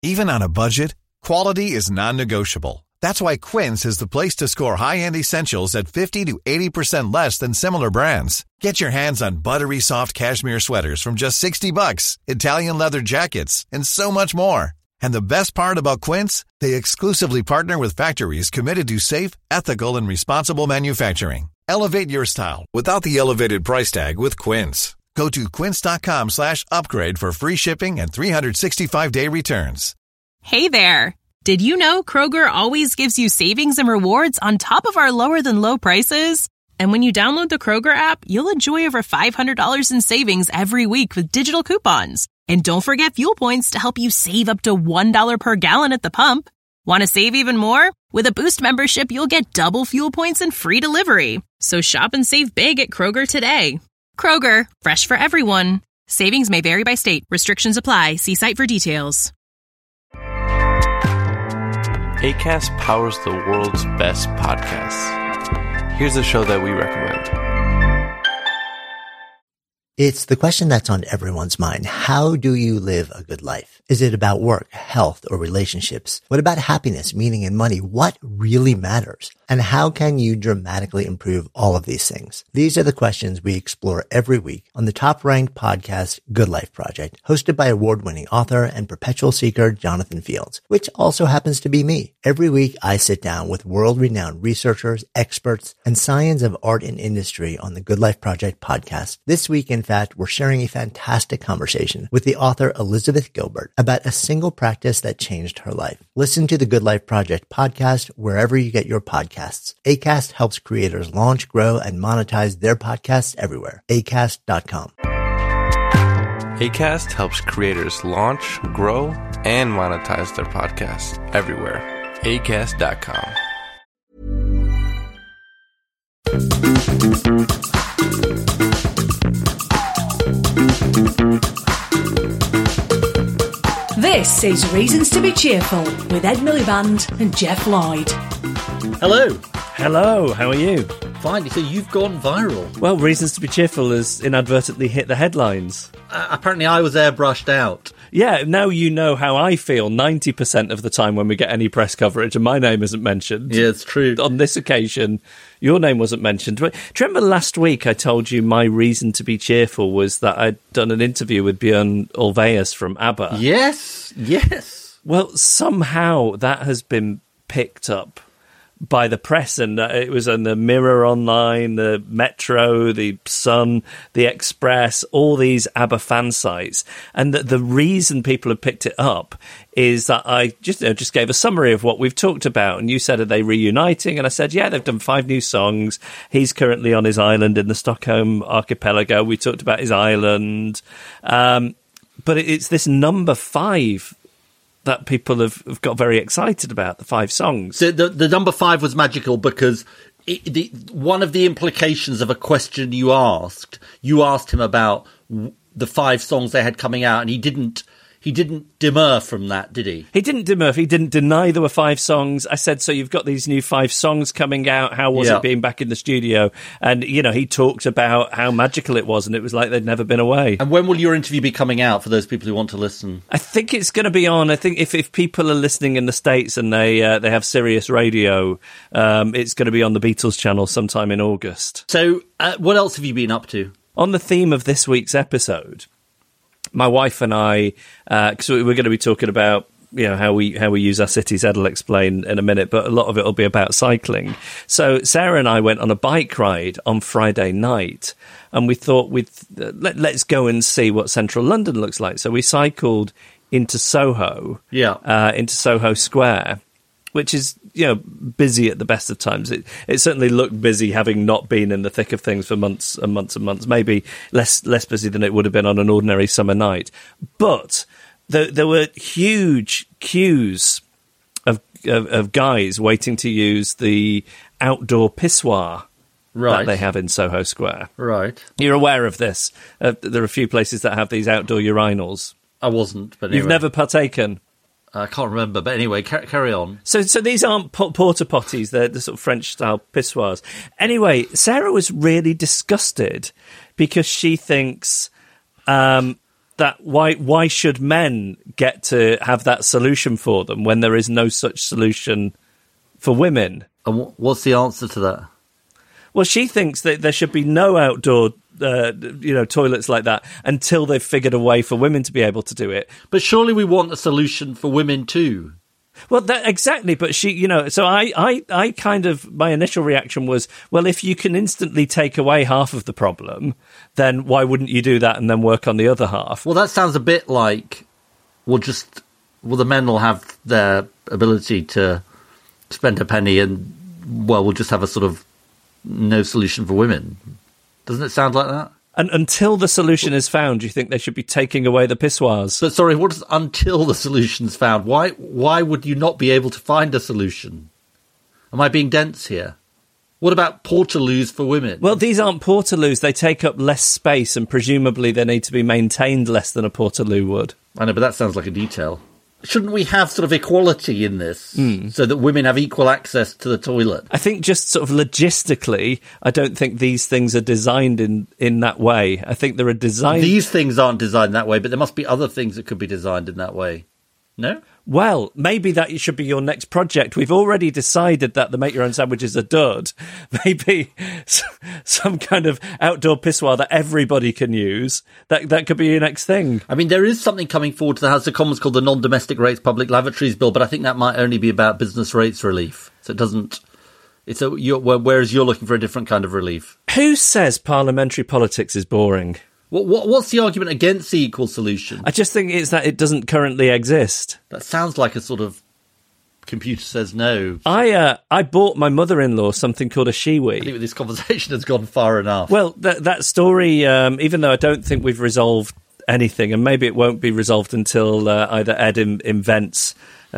Even on a budget, quality is non-negotiable. That's why Quince is the place to score high-end essentials at 50 to 80% less than similar brands. Get your hands on buttery soft cashmere sweaters from just $60, Italian leather jackets, and so much more. And the best part about Quince, they exclusively partner with factories committed to safe, ethical, and responsible manufacturing. Elevate your style without the elevated price tag with Quince. Go to quince.com/upgrade for free shipping and 365-day returns. Hey there. Did you know Kroger always gives you savings and rewards on top of our lower-than-low prices? And when you download the Kroger app, you'll enjoy over $500 in savings every week with digital coupons. And don't forget fuel points to help you save up to $1 per gallon at the pump. Want to save even more? With a Boost membership, you'll get double fuel points and free delivery. So shop and save big at Kroger today. Kroger, fresh for everyone. Savings may vary by state. Restrictions apply. See site for details. Acast powers the world's best podcasts. Here's a show that we recommend. It's the question that's on everyone's mind. How do you live a good life? Is it about work, health, or relationships? What about happiness, meaning, and money? What really matters? And how can you dramatically improve all of these things? These are the questions we explore every week on the top-ranked podcast, Good Life Project, hosted by award-winning author and perpetual seeker Jonathan Fields, which also happens to be me. Every week, I sit down with world-renowned researchers, experts, and science of art and industry on the Good Life Project podcast. This week, in fact, we're sharing a fantastic conversation with the author Elizabeth Gilbert about a single practice that changed her life. Listen to the Good Life Project podcast wherever you get your podcasts. Acast helps creators launch, grow, and monetize their podcasts everywhere. Acast.com. Acast helps creators launch, grow, and monetize their podcasts everywhere. Acast.com. This is Reasons to be Cheerful with Ed Miliband and Jeff Lloyd. Hello. Hello, how are you? Fine, so you've gone viral. Well, Reasons to be Cheerful has inadvertently hit the headlines. Apparently I was airbrushed out. Yeah, now you know how I feel 90% of the time when we get any press coverage and my name isn't mentioned. Yeah, it's true. On this occasion, your name wasn't mentioned. Do you remember last week I told you my reason to be cheerful was that I'd done an interview with Björn Ulvaeus from ABBA? Yes. Well, somehow that has been picked up by the press, and it was on the Mirror Online, the Metro, the Sun, the Express, all these ABBA fan sites. And the reason people have picked it up is that I just gave a summary of what we've talked about. And you said, are they reuniting? And I said, yeah, they've done 5 new songs. He's currently on his island in the Stockholm archipelago. We talked about his island. But it's this number 5 that people have got very excited about, the 5 songs. The number 5 was magical because one of the implications of a question you asked him about the 5 songs they had coming out, and he didn't demur from that, did he? He didn't demur. He didn't deny there were 5 songs. I said, so you've got these new 5 songs coming out. How was it being back in the studio? And, he talked about how magical it was, and it was like they'd never been away. And when will your interview be coming out for those people who want to listen? I think it's going to be on. I think if people are listening in the States and they have Sirius Radio, it's going to be on the Beatles channel sometime in August. So what else have you been up to? On the theme of this week's episode, my wife and I, because we're going to be talking about how we use our cities. Ed will explain in a minute, but a lot of it will be about cycling. So Sarah and I went on a bike ride on Friday night, and we thought let's go and see what central London looks like. So we cycled into Soho, into Soho Square, which is busy at the best of times. It certainly looked busy, having not been in the thick of things for months and months and months. Maybe less busy than it would have been on an ordinary summer night. But there were huge queues of guys waiting to use the outdoor pissoir that they have in Soho Square. Right. You're aware of this. There are a few places that have these outdoor urinals. I wasn't, but anyway. You've never partaken? I can't remember, but anyway, carry on. So these aren't porta potties; they're the sort of French-style pissoirs. Anyway, Sarah was really disgusted because she thinks that why should men get to have that solution for them when there is no such solution for women? And what's the answer to that? Well, she thinks that there should be no outdoor toilets like that until they've figured a way for women to be able to do it. But surely we want a solution for women too. Well, exactly. But she, so I kind of, my initial reaction was, well, if you can instantly take away half of the problem, then why wouldn't you do that and then work on the other half? Well, that sounds a bit like, the men will have their ability to spend a penny and, we'll just have a sort of no solution for women. Doesn't it sound like that? And until the solution is found, you think they should be taking away the pissoirs? But sorry, what is until the solution's found? Why would you not be able to find a solution? Am I being dense here? What about portaloos for women? Well, these aren't portaloos. They take up less space, and presumably they need to be maintained less than a portaloo would. I know, but that sounds like a detail. Shouldn't we have sort of equality in this so that women have equal access to the toilet? I think just sort of logistically, I don't think these things are designed in that way. I think there are designed... These things aren't designed that way, but there must be other things that could be designed in that way. No? Well, maybe that should be your next project. We've already decided that the make-your-own sandwich is a dud. Maybe some kind of outdoor pissoir that everybody can use. That could be your next thing. I mean, there is something coming forward to the House of Commons called the Non-Domestic Rates Public Lavatories Bill, but I think that might only be about business rates relief. So it doesn't... whereas you're looking for a different kind of relief. Who says parliamentary politics is boring? What's the argument against the equal solution? I just think it's that it doesn't currently exist. That sounds like a sort of computer says no. I bought my mother-in-law something called a Shewee. I think this conversation has gone far enough. Well, that story, even though I don't think we've resolved anything, and maybe it won't be resolved until either Ed invents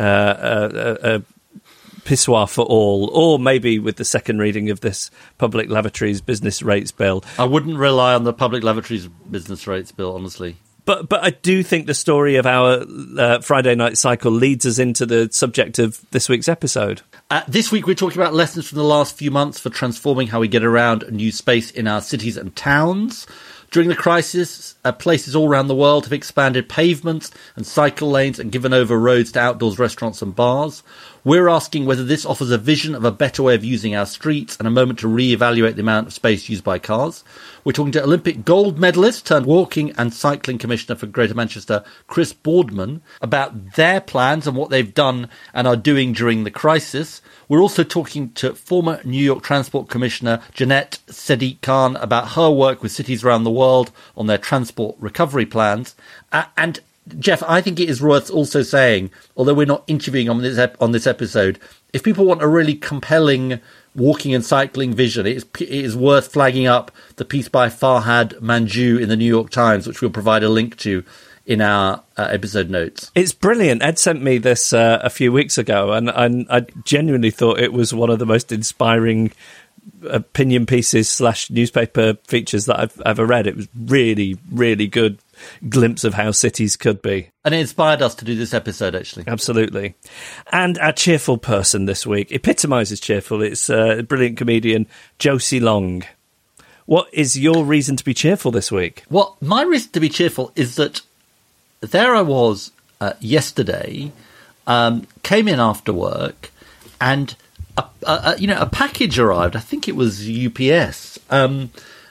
a pissoir for all, or maybe with the second reading of this public lavatories business rates bill. I wouldn't rely on the public lavatories business rates bill, honestly. But I do think the story of our Friday night cycle leads us into the subject of this week's episode. This week we're talking about lessons from the last few months for transforming how we get around and use space in our cities and towns. During the crisis, places all around the world have expanded pavements and cycle lanes and given over roads to outdoors restaurants and bars. We're asking whether this offers a vision of a better way of using our streets and a moment to re-evaluate the amount of space used by cars. We're talking to Olympic gold medalist turned walking and cycling commissioner for Greater Manchester, Chris Boardman, about their plans and what they've done and are doing during the crisis. We're also talking to former New York Transport Commissioner Jeanette Sadiq Khan about her work with cities around the world on their transport recovery plans. And Jeff, I think it is worth also saying, although we're not interviewing on this episode, if people want a really compelling walking and cycling vision, it is worth flagging up the piece by Farhad Manjoo in the New York Times, which we'll provide a link to in our episode notes. It's brilliant. Ed sent me this a few weeks ago, and I genuinely thought it was one of the most inspiring opinion pieces / newspaper features that I've ever read. It was really, really good glimpse of how cities could be. And it inspired us to do this episode, actually. Absolutely. And our cheerful person this week epitomises cheerful. It's a brilliant comedian, Josie Long. What is your reason to be cheerful this week? Well, my reason to be cheerful is that there I was yesterday, came in after work, and a package arrived. I think it was UPS, and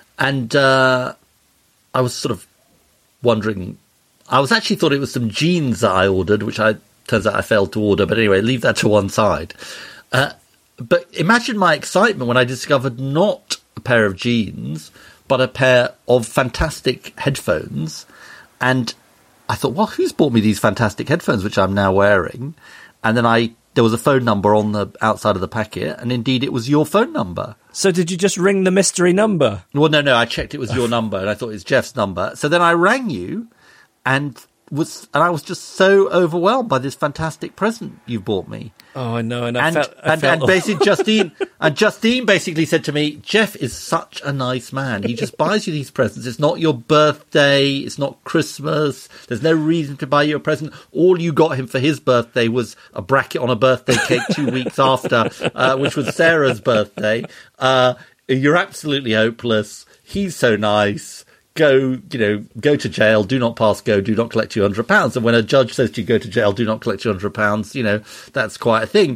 I was sort of wondering. I was actually thought it was some jeans that I ordered, which turns out I failed to order. But anyway, leave that to one side. But imagine my excitement when I discovered not a pair of jeans, but a pair of fantastic headphones. And I thought, well, who's bought me these fantastic headphones, which I'm now wearing? And then there was a phone number on the outside of the packet, and indeed it was your phone number. So did you just ring the mystery number? Well, no, I checked it was your number, and I thought it was Jeff's number. So then I rang you, and I was just so overwhelmed by this fantastic present you've bought me. Oh, I know, and basically Justine basically said to me, Jeff is such a nice man. He just buys you these presents. It's not your birthday. It's not Christmas. There's no reason to buy you a present. All you got him for his birthday was a bracket on a birthday cake 2 weeks after, which was Sarah's birthday. You're absolutely hopeless. He's so nice. go to jail, do not pass go, do not collect £200. And when a judge says to you, go to jail, do not collect £200, that's quite a thing.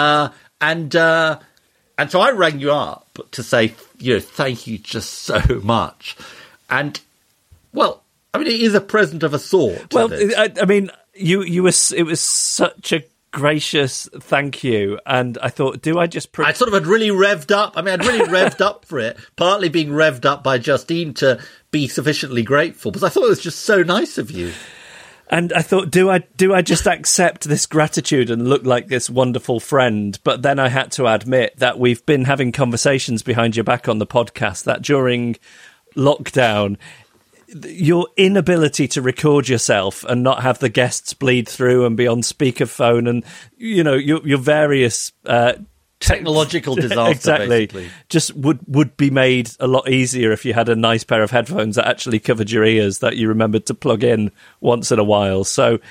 And so I rang you up to say, thank you just so much. And, well, I mean, it is a present of a sort. Well, I mean, it was such a gracious thank you, and I thought, do I just... I sort of had really revved up. I mean, I'd really revved up for it, partly being revved up by Justine to be sufficiently grateful, because I thought it was just so nice of you. And I thought, do I just accept this gratitude and look like this wonderful friend? But then I had to admit that we've been having conversations behind your back on the podcast that during lockdown, your inability to record yourself and not have the guests bleed through and be on speakerphone and, your various... technological disaster, exactly. Basically. Just would be made a lot easier if you had a nice pair of headphones that actually covered your ears that you remembered to plug in once in a while. So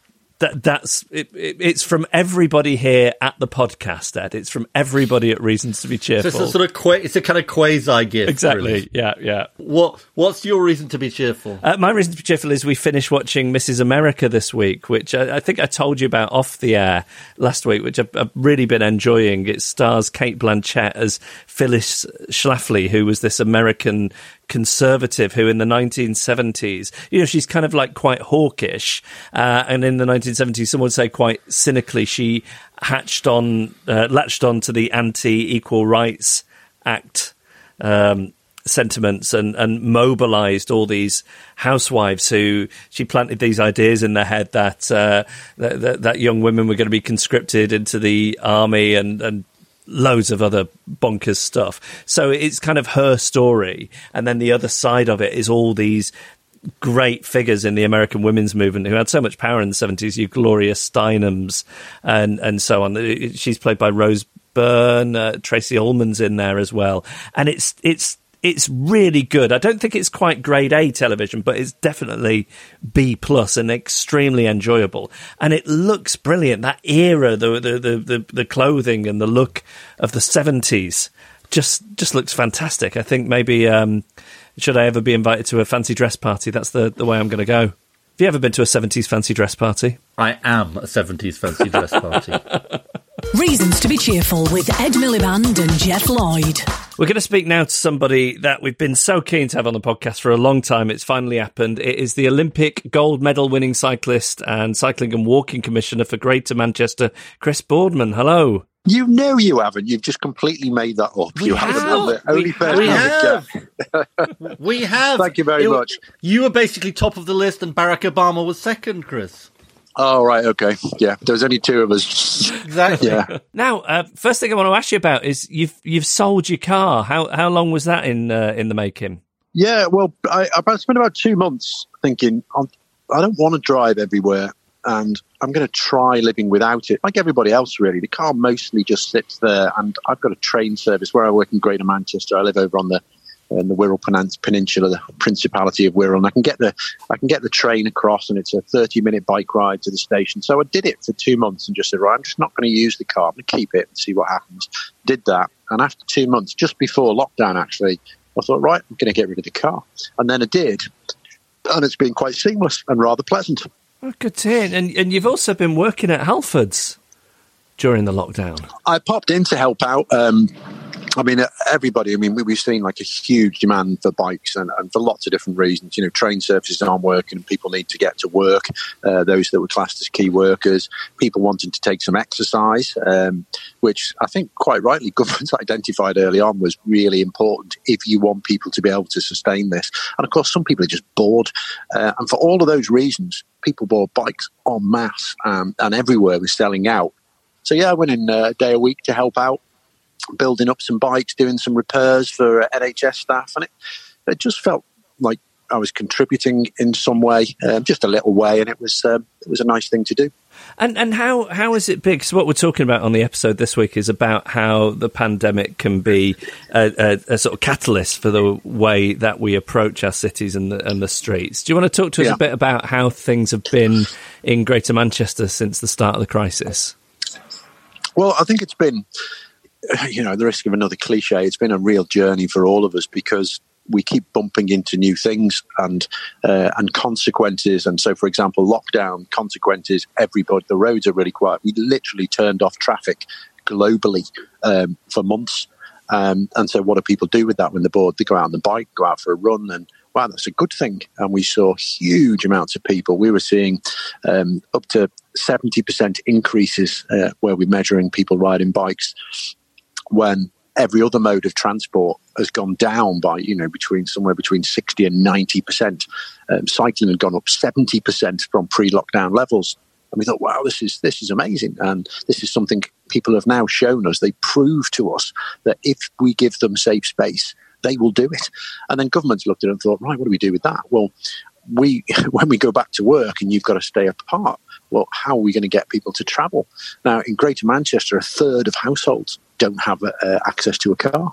that's it's from everybody here at the podcast, Ed. It's from everybody at Reasons to be Cheerful. So it's a sort of it's a kind of quasi gift. Exactly. Really. Yeah. What's your reason to be cheerful? My reason to be cheerful is we finished watching Mrs. America this week, which I think I told you about off the air last week, which I've really been enjoying. It stars Cate Blanchett as Phyllis Schlafly, who was this American conservative who in the 1970s, she's kind of like quite hawkish, and in the 1970s, some would say quite cynically, she latched on to the anti-Equal Rights Act sentiments and mobilized all these housewives who she planted these ideas in their head that young women were going to be conscripted into the army and loads of other bonkers stuff. So it's kind of her story. And then the other side of it is all these great figures in the American women's movement who had so much power in the 70s, you Gloria Steinems and so on. She's played by Rose Byrne, Tracy Ullman's in there as well. And it's really good. I don't think it's quite grade A television, but it's definitely B+ and extremely enjoyable. And it looks brilliant. That era, the clothing and the look of the 70s just looks fantastic. I think maybe should I ever be invited to a fancy dress party, that's the way I'm going to go. Have you ever been to a 70s fancy dress party? I am a 70s fancy dress party. Reasons to be Cheerful with Ed Miliband and Jeff Lloyd. We're going to speak now to somebody that we've been so keen to have on the podcast for a long time. It's finally happened. It is the Olympic gold medal winning cyclist and cycling and walking commissioner for Greater Manchester, Chris Boardman. Hello. You know you haven't. You've just completely made that up. We have. Thank you very much. You were basically top of the list and Barack Obama was second, Chris. Oh, right, okay. Yeah, there was only two of us. Exactly. Yeah. Now, first thing I want to ask you about is you've sold your car. How long was that in the making? Yeah, well, I spent about 2 months thinking, I don't want to drive everywhere, and I'm going to try living without it. Like everybody else, really. The car mostly just sits there, and I've got a train service where I work in Greater Manchester. I live over on the Wirral Peninsula, the Principality of Wirral, and I can get the train across, and it's a 30-minute bike ride to the station. So I did it for 2 months and just said, right, I'm just not going to use the car. I'm going to keep it and see what happens. Did that, and after 2 months, just before lockdown, actually, I thought, right, I'm going to get rid of the car, and then I did, and it's been quite seamless and rather pleasant. Oh, good to hear. And you've also been working at Halfords during the lockdown. I popped in to help out. Everybody, we've seen like a huge demand for bikes and for lots of different reasons. Train services aren't working and people need to get to work, those that were classed as key workers, people wanting to take some exercise, which I think quite rightly governments identified early on was really important if you want people to be able to sustain this. And of course, some people are just bored. And for all of those reasons, people bought bikes en masse and everywhere was selling out. So yeah, I went in a day a week to help out, building up some bikes, doing some repairs for NHS staff, and it just felt like I was contributing in some way, just a little way, and it was a nice thing to do. And how is it big? So what we're talking about on the episode this week is about how the pandemic can be a sort of catalyst for the way that we approach our cities and the streets. Do you want to talk to us a bit about how things have been in Greater Manchester since the start of the crisis? Well, I think it's been, the risk of another cliche, it's been a real journey for all of us because we keep bumping into new things and consequences. And so, for example, lockdown consequences, everybody, the roads are really quiet. We literally turned off traffic globally for months. And so what do people do with that when they're bored? They go out on the bike, go out for a run, and wow, that's a good thing. And we saw huge amounts of people. We were seeing up to 70% increases where we're measuring people riding bikes when every other mode of transport has gone down by, somewhere between 60 and 90%. Cycling had gone up 70% from pre-lockdown levels. And we thought, wow, this is amazing. And this is something people have now shown us. They prove to us that if we give them safe space, they will do it. And then governments looked at it and thought, right, what do we do with that? Well, when we go back to work and you've got to stay apart, well, how are we going to get people to travel? Now, in Greater Manchester, a third of households don't have access to a car.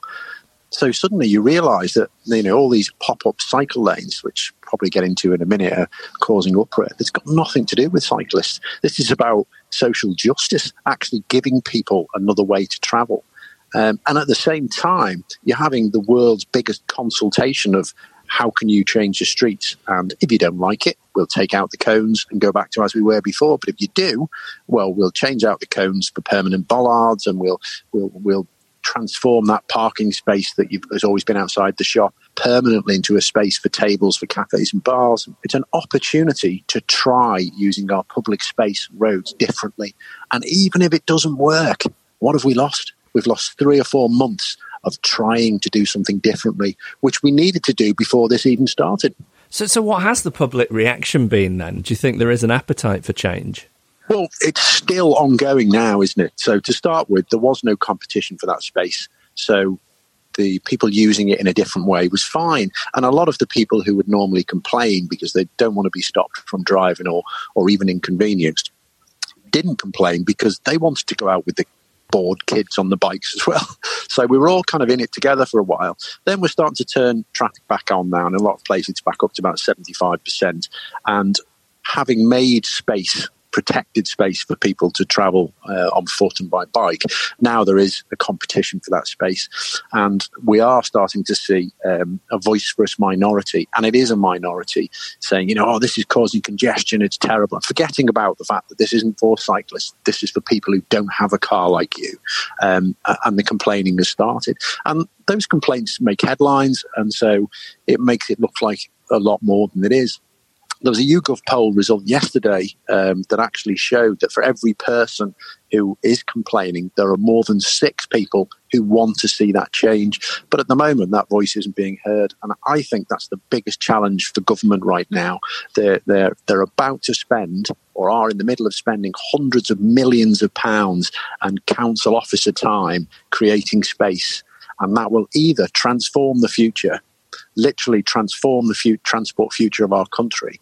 So suddenly you realise that, all these pop-up cycle lanes, which probably get into in a minute, are causing uproar. It's got nothing to do with cyclists. This is about social justice, actually giving people another way to travel. And at the same time, you're having the world's biggest consultation of how can you change the streets? And if you don't like it, we'll take out the cones and go back to as we were before. But if you do, well, we'll change out the cones for permanent bollards, and we'll transform that parking space that has always been outside the shop permanently into a space for tables, for cafes and bars. It's an opportunity to try using our public space roads differently. And even if it doesn't work, what have we lost? We've lost 3 or 4 months of trying to do something differently, which we needed to do before this even started. So what has the public reaction been then? Do you think there is an appetite for change? Well, it's still ongoing now, isn't it? So to start with, there was no competition for that space. So the people using it in a different way was fine. And a lot of the people who would normally complain because they don't want to be stopped from driving or even inconvenienced didn't complain because they wanted to go out with the bored kids on the bikes as well. So we were all kind of in it together for a while. Then we're starting to turn traffic back on now. In a lot of places, it's back up to about 75%. And having made space, protected space for people to travel on foot and by bike, now there is a competition for that space. And we are starting to see a voice-less minority, and it is a minority, saying, this is causing congestion, it's terrible. And forgetting about the fact that this isn't for cyclists, this is for people who don't have a car like you. And the complaining has started. And those complaints make headlines, and so it makes it look like a lot more than it is. There was a YouGov poll result yesterday that actually showed that for every person who is complaining, there are more than 6 people who want to see that change. But at the moment, that voice isn't being heard. And I think that's the biggest challenge for government right now. They're about to spend, or are in the middle of spending, hundreds of millions of pounds and council officer time creating space. And that will either transform the future, literally transform the transport future of our country,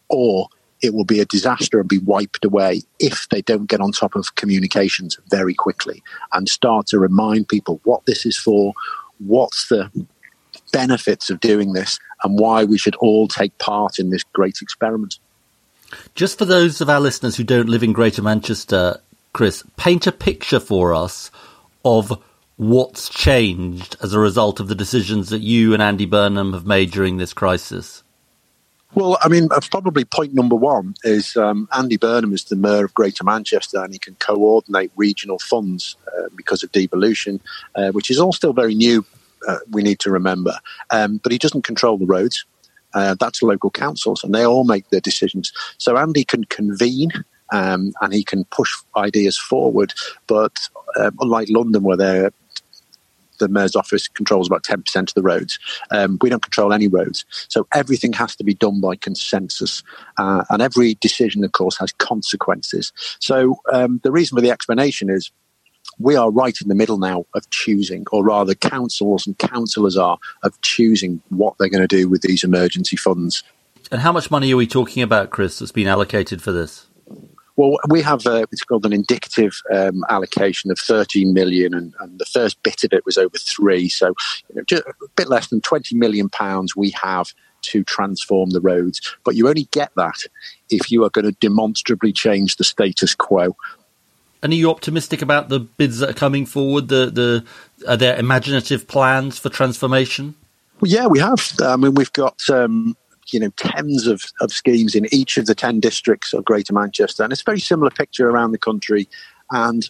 or it will be a disaster and be wiped away if they don't get on top of communications very quickly and start to remind people what this is for, what's the benefits of doing this, and why we should all take part in this great experiment. Just for those of our listeners who don't live in Greater Manchester, Chris, paint a picture for us of what's changed as a result of the decisions that you and Andy Burnham have made during this crisis. Well, I mean, probably point number one is Andy Burnham is the Mayor of Greater Manchester, and he can coordinate regional funds because of devolution, which is all still very new, we need to remember. But he doesn't control the roads. That's local councils, and they all make their decisions. So Andy can convene and he can push ideas forward. But unlike London, where the Mayor's office controls about 10% of the roads, we don't control any roads. So everything has to be done by consensus. And every decision, of course, has consequences. So the reason for the explanation is we are right in the middle now of choosing, or rather councils and councillors are, of choosing what they're going to do with these emergency funds. And how much money are we talking about, Chris, that's been allocated for this? Well, we have it's called an indicative allocation of 13 million, and the first bit of it was over 3. So just a bit less than £20 million we have to transform the roads. But you only get that if you are going to demonstrably change the status quo. And are you optimistic about the bids that are coming forward? Are there imaginative plans for transformation? Well, yeah, we have. I mean, we've got tens of schemes in each of the 10 districts of Greater Manchester, and it's a very similar picture around the country. And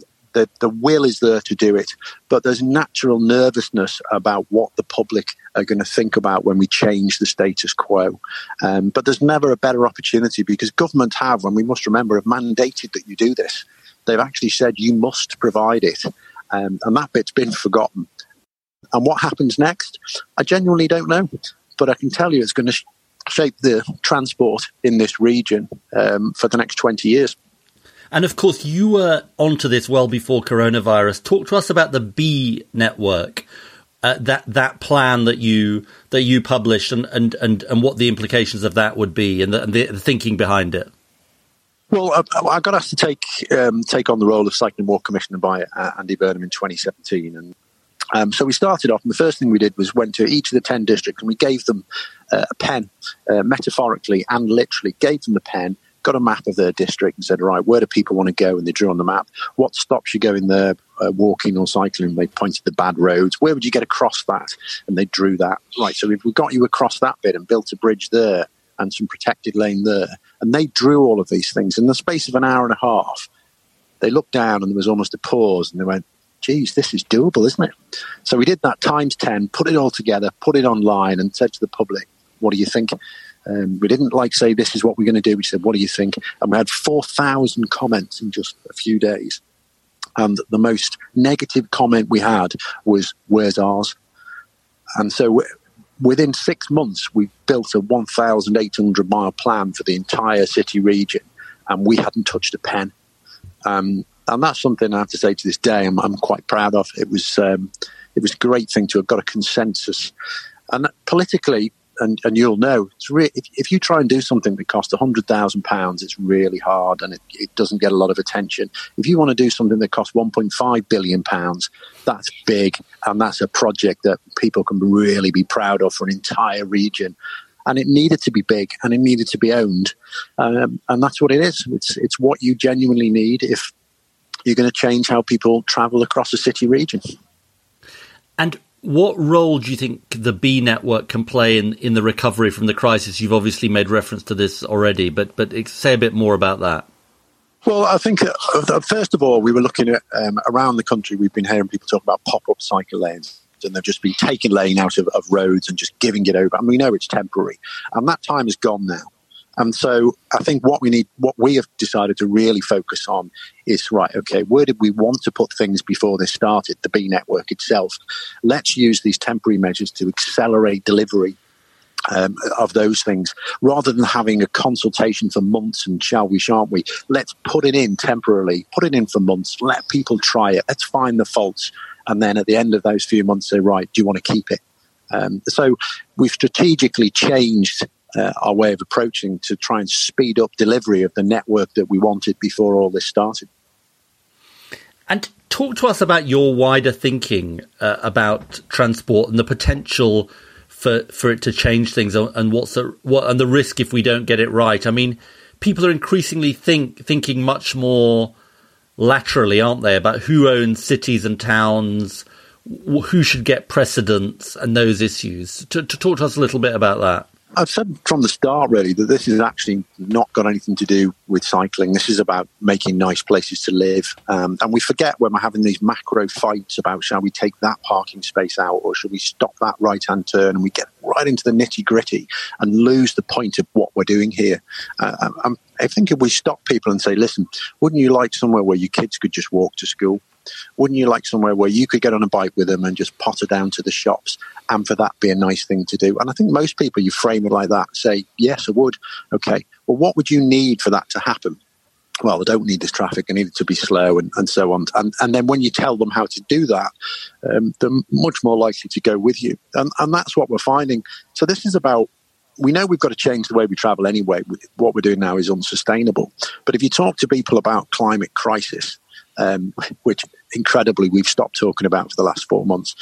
the will is there to do it, but there's natural nervousness about what the public are going to think about when we change the status quo. But there's never a better opportunity, because government have, and we must remember, have mandated that you do this. They've actually said you must provide it, and that bit's been forgotten. And what happens next? I genuinely don't know, but I can tell you it's going to shape the transport in this region for the next 20 years. And of course, you were onto this well before coronavirus. Talk to us about the B network, that plan that you published, and what the implications of that would be, and the thinking behind it. Well, I got asked to take on the role of Cycling Walk Commissioner by Andy Burnham in 2017, and so we started off, and the first thing we did was went to each of the 10 districts, and we gave them a pen, metaphorically and literally gave them the pen, got a map of their district and said, right, where do people want to go? And they drew on the map. What stops you going there, walking or cycling? They pointed the bad roads. Where would you get across that? And they drew that. Right, so if we got you across that bit and built a bridge there and some protected lane there, and they drew all of these things. In the space of an hour and a half, they looked down and there was almost a pause, and they went, geez, this is doable, isn't it? So we did that times 10, put it all together, put it online, and said to the public, what do you think? We didn't say, this is what we're going to do. We said, what do you think? And we had 4,000 comments in just a few days. And the most negative comment we had was, where's ours? And so within 6 months, we built a 1,800-mile plan for the entire city region, and we hadn't touched a pen. And that's something I have to say to this day I'm quite proud of. It was a great thing to have got a consensus. And politically, and you'll know, if you try and do something that costs £100,000, it's really hard, and it doesn't get a lot of attention. If you want to do something that costs £1.5 billion, that's big, and that's a project that people can really be proud of for an entire region. And it needed to be big, and it needed to be owned, and that's what it is. It's what you genuinely need if you're going to change how people travel across a city region. And what role do you think the B network can play in the recovery from the crisis? You've obviously made reference to this already, but say a bit more about that. Well, I think, first of all, we were looking at, around the country, we've been hearing people talk about pop-up cycle lanes, and they've just been taking lane out of roads and just giving it over. And we know it's temporary, and that time is gone now. And so I think what we have decided to really focus on is, right, okay, where did we want to put things before this started, the B network itself? Let's use these temporary measures to accelerate delivery of those things, rather than having a consultation for months and shall we, shan't we. Let's put it in temporarily, put it in for months, let people try it, let's find the faults, and then at the end of those few months say, right, do you want to keep it? So we've strategically changed our way of approaching to try and speed up delivery of the network that we wanted before all this started. And talk to us about your wider thinking about transport and the potential for it to change things, and what the risk if we don't get it right. I mean, people are increasingly thinking much more laterally, aren't they, about who owns cities and towns, who should get precedence, and those issues. To talk to us a little bit about that. I've said from the start, really, that this has actually not got anything to do with cycling. This is about making nice places to live. And we forget when we're having these macro fights about, shall we take that parking space out, or should we stop that right-hand turn? And we get right into the nitty-gritty and lose the point of what we're doing here. I think if we stop people and say, listen, wouldn't you like somewhere where your kids could just walk to school? Wouldn't you like somewhere where you could get on a bike with them and just potter down to the shops, and for that be a nice thing to do? And I think most people, you frame it like that, say, yes, I would. Okay, well, what would you need for that to happen? Well, I don't need this traffic, I need it to be slow, and so on. And then when you tell them how to do that, they're much more likely to go with you. And that's what we're finding. So this is about, we know we've got to change the way we travel anyway. What we're doing now is unsustainable. But if you talk to people about climate crisis, which incredibly we've stopped talking about for the last 4 months,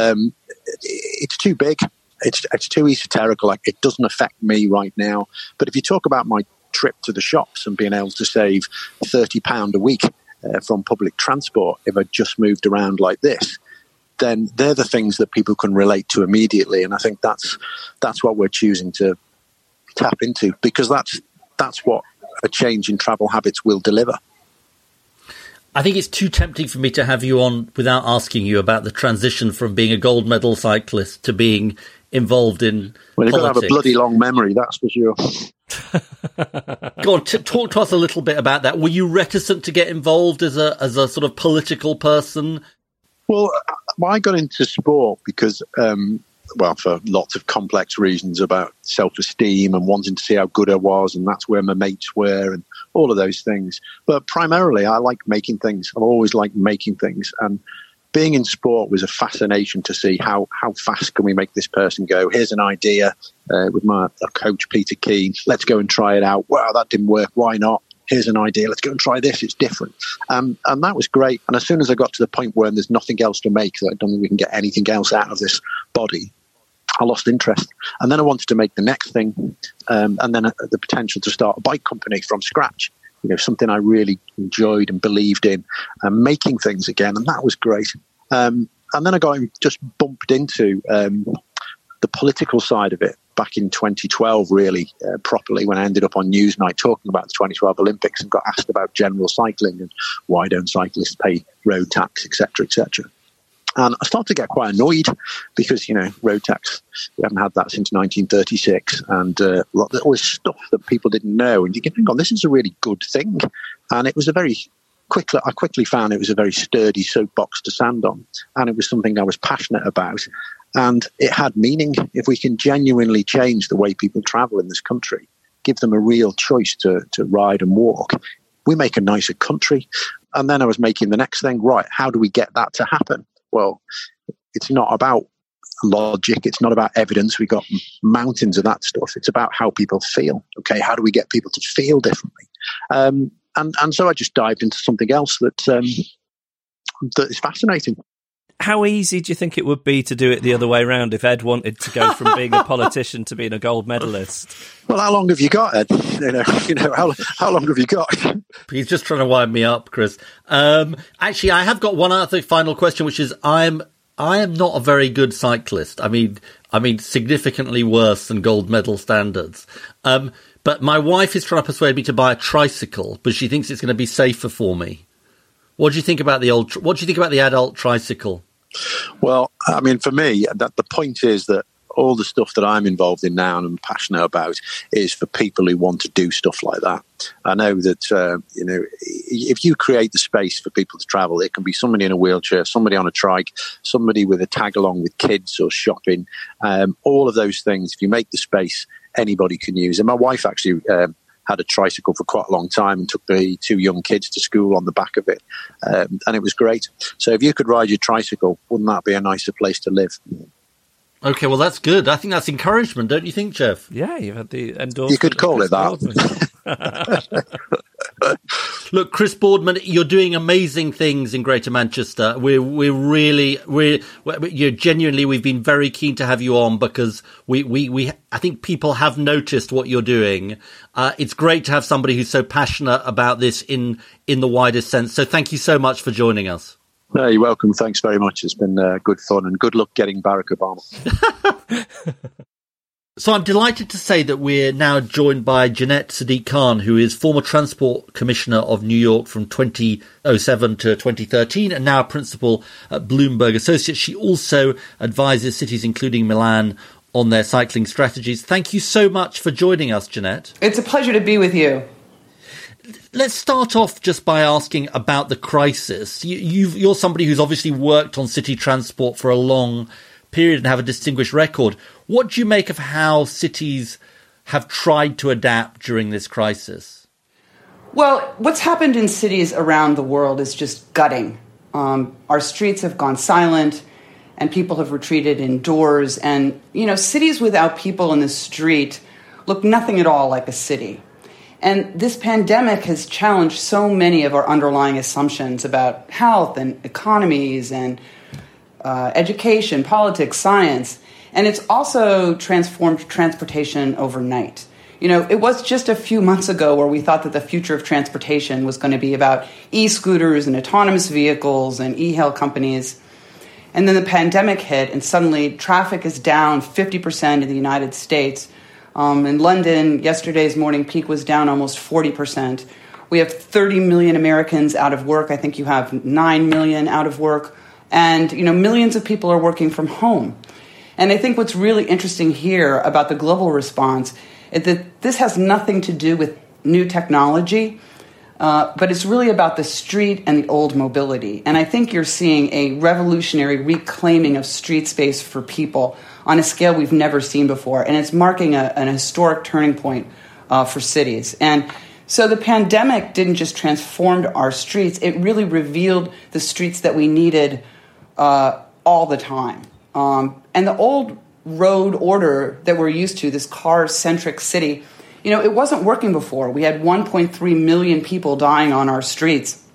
it's too big. It's too esoteric. Like, it doesn't affect me right now. But if you talk about my trip to the shops and being able to save £30 a week from public transport if I just moved around like this, then they're the things that people can relate to immediately. And I think that's what we're choosing to tap into, because that's what a change in travel habits will deliver. I think it's too tempting for me to have you on without asking you about the transition from being a gold medal cyclist to being involved in Well, you've politics. got to have a bloody long memory, that's for sure. Go on, talk to us a little bit about that. Were you reticent to get involved as a sort of political person? Well, I got into sport because, for lots of complex reasons about self-esteem and wanting to see how good I was, and that's where my mates were, and all of those things. But primarily, I like making things. I've always liked making things, and being in sport was a fascination to see how fast can we make this person go. Here's an idea with my coach, Peter Keane. Let's go and try it out. Wow, that didn't work. Why not? Here's an idea. Let's go and try this. It's different. And that was great. And as soon as I got to the point where there's nothing else to make, that I don't think we can get anything else out of this body, I lost interest. And then I wanted to make the next thing. And then the potential to start a bike company from scratch. Something I really enjoyed and believed in, and making things again, and that was great. And then I just bumped into the political side of it back in 2012, really properly, when I ended up on Newsnight talking about the 2012 Olympics and got asked about general cycling and why don't cyclists pay road tax, etc., etc. And I started to get quite annoyed because, road tax, we haven't had that since 1936. And there's always stuff that people didn't know. And you can think, this is a really good thing. And it was I quickly found it was a very sturdy soapbox to stand on. And it was something I was passionate about. And it had meaning. If we can genuinely change the way people travel in this country, give them a real choice to ride and walk, we make a nicer country. And then I was making the next thing, right, how do we get that to happen? Well, it's not about logic. It's not about evidence. We got mountains of that stuff. It's about how people feel. Okay, how do we get people to feel differently? And so I just dived into something else that is fascinating. How easy do you think it would be to do it the other way around if Ed wanted to go from being a politician to being a gold medalist? Well, how long have you got, Ed? How long have you got? He's just trying to wind me up, Chris. Actually, I have got one other final question, which is I am not a very good cyclist. I mean, significantly worse than gold medal standards. But my wife is trying to persuade me to buy a tricycle, but she thinks it's going to be safer for me. What do you think about the adult tricycle? Well, I mean, for me, the point is that all the stuff that I'm involved in now and I'm passionate about is for people who want to do stuff like that. I know that, if you create the space for people to travel, it can be somebody in a wheelchair, somebody on a trike, somebody with a tag along with kids or shopping, all of those things. If you make the space, anybody can use. And my wife actually had a tricycle for quite a long time and took the two young kids to school on the back of it. And it was great. So if you could ride your tricycle, wouldn't that be a nicer place to live? Okay, well, that's good. I think that's encouragement, don't you think, Jeff? Yeah, you've had the endorsement. You could call it that. Look, Chris Boardman, you're doing amazing things in Greater Manchester. We've been very keen to have you on because I think people have noticed what you're doing. It's great to have somebody who's so passionate about this in the widest sense. So thank you so much for joining us. No, you're welcome. Thanks very much. It's been good fun, and good luck getting Barack Obama. So I'm delighted to say that we're now joined by Jeanette Sadiq-Khan, who is former Transport Commissioner of New York from 2007 to 2013 and now a principal at Bloomberg Associates. She also advises cities, including Milan, on their cycling strategies. Thank you so much for joining us, Jeanette. It's a pleasure to be with you. Let's start off just by asking about the crisis. You're somebody who's obviously worked on city transport for a long period and have a distinguished record. What do you make of how cities have tried to adapt during this crisis? Well, what's happened in cities around the world is just gutting. Our streets have gone silent and people have retreated indoors. And, cities without people in the street look nothing at all like a city. And this pandemic has challenged so many of our underlying assumptions about health and economies and education, politics, science. And it's also transformed transportation overnight. It was just a few months ago where we thought that the future of transportation was going to be about e-scooters and autonomous vehicles and e-hail companies. And then the pandemic hit, and suddenly traffic is down 50% in the United States. In London, yesterday's morning peak was down almost 40%. We have 30 million Americans out of work. I think you have 9 million out of work. And, millions of people are working from home. And I think what's really interesting here about the global response is that this has nothing to do with new technology, but it's really about the street and the old mobility. And I think you're seeing a revolutionary reclaiming of street space for people on a scale we've never seen before. And it's marking an historic turning point for cities. And so the pandemic didn't just transform our streets, it really revealed the streets that we needed all the time. And the old road order that we're used to, this car-centric city, it wasn't working before. We had 1.3 million people dying on our streets,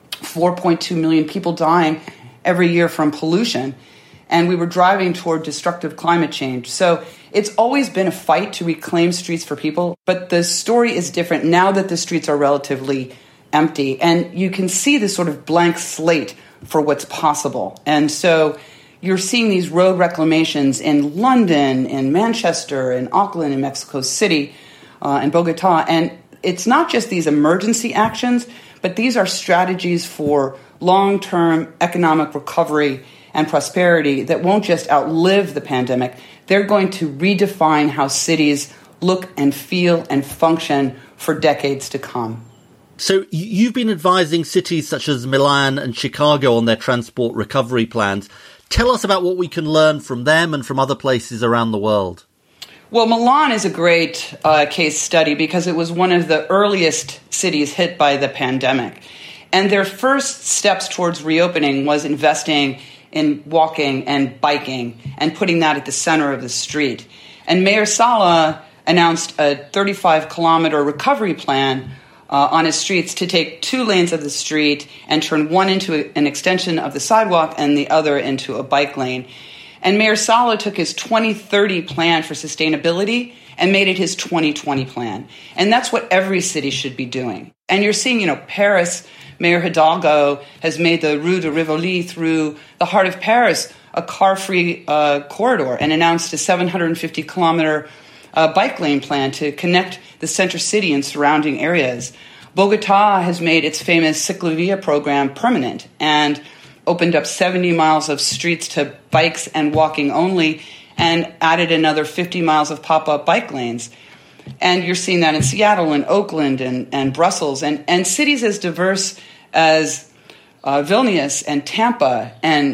4.2 million people dying every year from pollution, and we were driving toward destructive climate change. So it's always been a fight to reclaim streets for people, but the story is different now that the streets are relatively empty, and you can see this sort of blank slate for what's possible. And so you're seeing these road reclamations in London, in Manchester, in Auckland, in Mexico City, in Bogota. And it's not just these emergency actions, but these are strategies for long-term economic recovery and prosperity that won't just outlive the pandemic. They're going to redefine how cities look and feel and function for decades to come. So you've been advising cities such as Milan and Chicago on their transport recovery plans. Tell us about what we can learn from them and from other places around the world. Well, Milan is a great case study because it was one of the earliest cities hit by the pandemic. And their first steps towards reopening was investing in walking and biking and putting that at the center of the street. And Mayor Sala announced a 35-kilometer recovery plan on his streets to take 2 lanes of the street and turn one into an extension of the sidewalk and the other into a bike lane. And Mayor Sala took his 2030 plan for sustainability and made it his 2020 plan. And that's what every city should be doing. And you're seeing, Paris, Mayor Hidalgo has made the Rue de Rivoli through the heart of Paris a car-free corridor and announced a 750-kilometer bike lane plan to connect the center city and surrounding areas. Bogota has made its famous Ciclovia program permanent and opened up 70 miles of streets to bikes and walking only and added another 50 miles of pop-up bike lanes. And you're seeing that in Seattle and Oakland and Brussels and cities as diverse as Vilnius and Tampa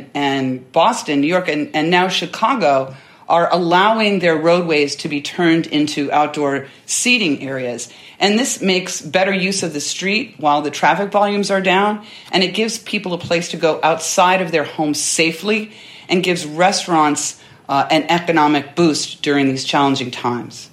and Boston, New York, and now Chicago are allowing their roadways to be turned into outdoor seating areas. And this makes better use of the street while the traffic volumes are down, and it gives people a place to go outside of their homes safely and gives restaurants an economic boost during these challenging times.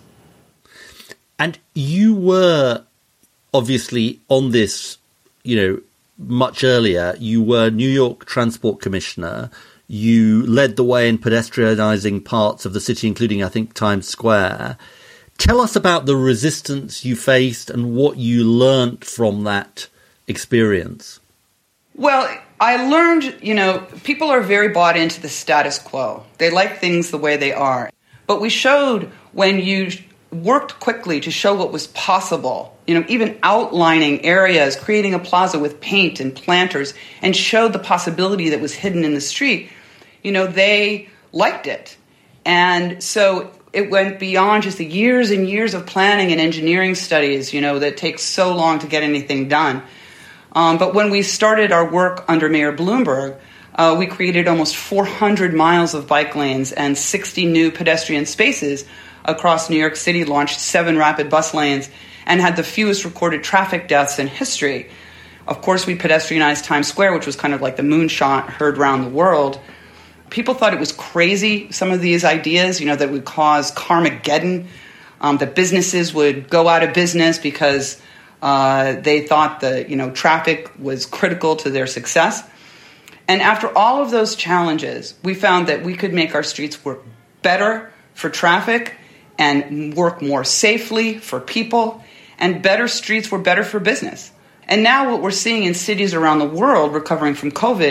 And you were obviously on this, much earlier. You were New York Transport Commissioner. You led the way in pedestrianizing parts of the city, including, I think, Times Square. Tell us about the resistance you faced and what you learned from that experience. Well, I learned, people are very bought into the status quo. They like things the way they are. But we showed when you worked quickly to show what was possible, even outlining areas, creating a plaza with paint and planters, and showed the possibility that was hidden in the street, they liked it. And so it went beyond just the years and years of planning and engineering studies, that takes so long to get anything done. But when we started our work under Mayor Bloomberg, we created almost 400 miles of bike lanes and 60 new pedestrian spaces across New York City, launched 7 rapid bus lanes, and had the fewest recorded traffic deaths in history. Of course, we pedestrianized Times Square, which was kind of like the moonshot heard around the world. People thought it was crazy, some of these ideas, that would cause Carmageddon, that businesses would go out of business because they thought the traffic was critical to their success. And after all of those challenges, we found that we could make our streets work better for traffic and work more safely for people, and better streets were better for business. And now what we're seeing in cities around the world recovering from COVID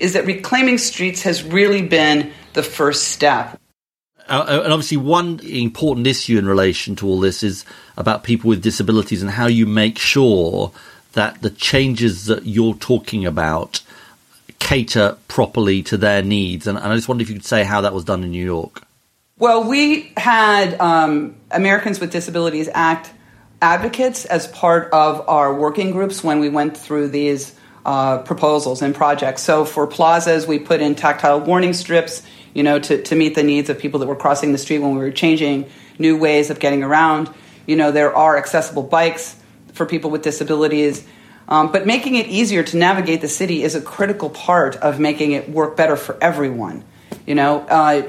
is that reclaiming streets has really been the first step. And obviously one important issue in relation to all this is about people with disabilities and how you make sure that the changes that you're talking about cater properly to their needs. And I just wonder if you could say how that was done in New York. Well, we had Americans with Disabilities Act advocates as part of our working groups when we went through these proposals and projects. So for plazas, we put in tactile warning strips, to meet the needs of people that were crossing the street when we were changing new ways of getting around. There are accessible bikes for people with disabilities. But making it easier to navigate the city is a critical part of making it work better for everyone. We are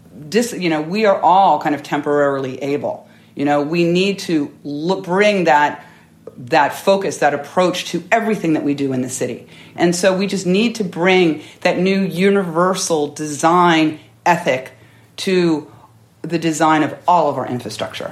all kind of temporarily able. We need to bring that focus, that approach to everything that we do in the city. And so we just need to bring that new universal design ethic to the design of all of our infrastructure.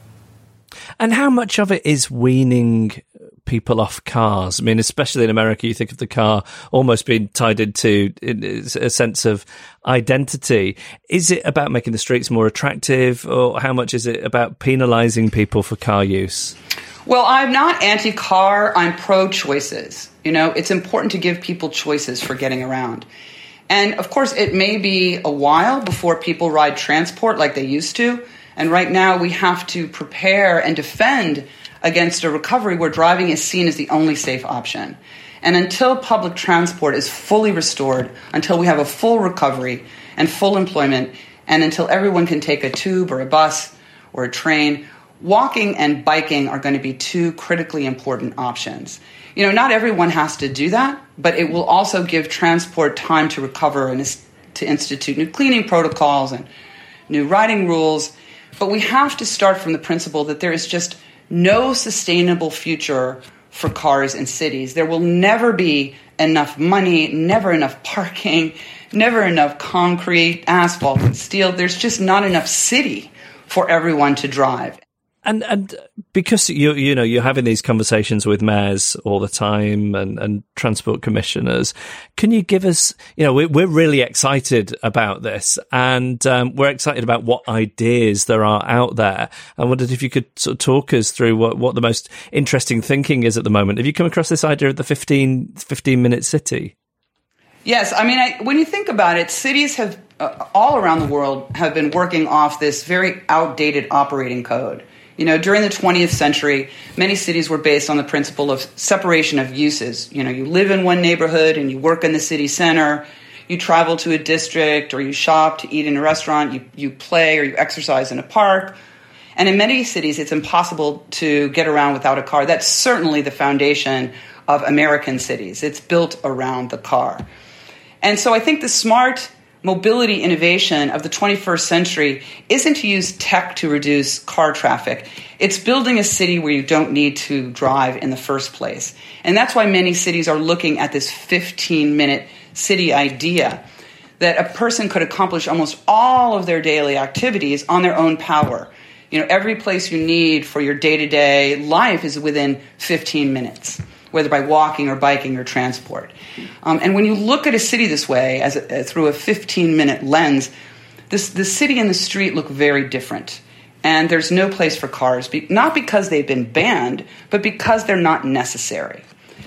And how much of it is weaning people off cars? I mean, especially in America, you think of the car almost being tied into a sense of identity. Is it about making the streets more attractive, or how much is it about penalising people for car use? Well, I'm not anti-car. I'm pro-choices. It's important to give people choices for getting around. And, of course, it may be a while before people ride transport like they used to. And right now we have to prepare and defend against a recovery where driving is seen as the only safe option. And until public transport is fully restored, until we have a full recovery and full employment, and until everyone can take a tube or a bus or a train, walking and biking are going to be two critically important options. Not everyone has to do that, but it will also give transport time to recover and to institute new cleaning protocols and new riding rules. But we have to start from the principle that there is just no sustainable future for cars in cities. There will never be enough money, never enough parking, never enough concrete, asphalt, and steel. There's just not enough city for everyone to drive. And because you're having these conversations with mayors all the time and transport commissioners, can you give us, we're really excited about this, and we're excited about what ideas there are out there. I wondered if you could sort of talk us through what the most interesting thinking is at the moment. Have you come across this idea of the 15-minute city? Yes, I mean, when you think about it, cities have all around the world have been working off this very outdated operating code. During the 20th century, many cities were based on the principle of separation of uses. You live in one neighborhood and you work in the city center. You travel to a district, or you shop to eat in a restaurant. You play or you exercise in a park. And in many cities, it's impossible to get around without a car. That's certainly the foundation of American cities. It's built around the car. And so I think the smart mobility innovation of the 21st century isn't to use tech to reduce car traffic. It's building a city where you don't need to drive in the first place. And that's why many cities are looking at this 15-minute city idea, that a person could accomplish almost all of their daily activities on their own power. Every place you need for your day-to-day life is within 15 minutes. Whether by walking or biking or transport. And when you look at a city this way, through a 15-minute lens, the city and the street look very different. And there's no place for cars, not because they've been banned, but because they're not necessary.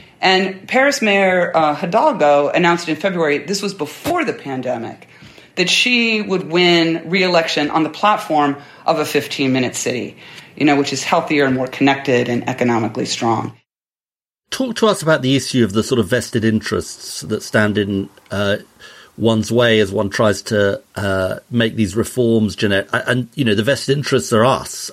And Paris Mayor Hidalgo announced in February, this was before the pandemic, that she would win re-election on the platform of a 15-minute city, which is healthier and more connected and economically strong. Talk to us about the issue of the sort of vested interests that stand in one's way as one tries to make these reforms, Jeanette. And, the vested interests are us,